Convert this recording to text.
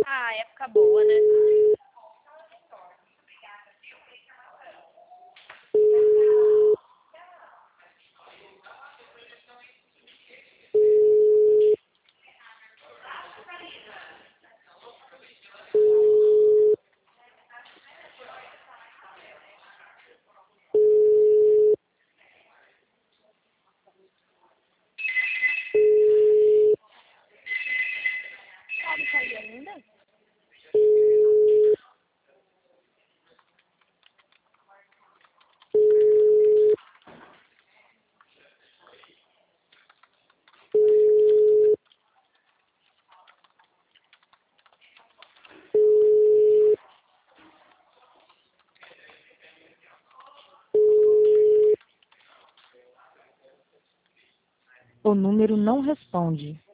Ah, época boa, né? Sabe sair ainda? O número não responde.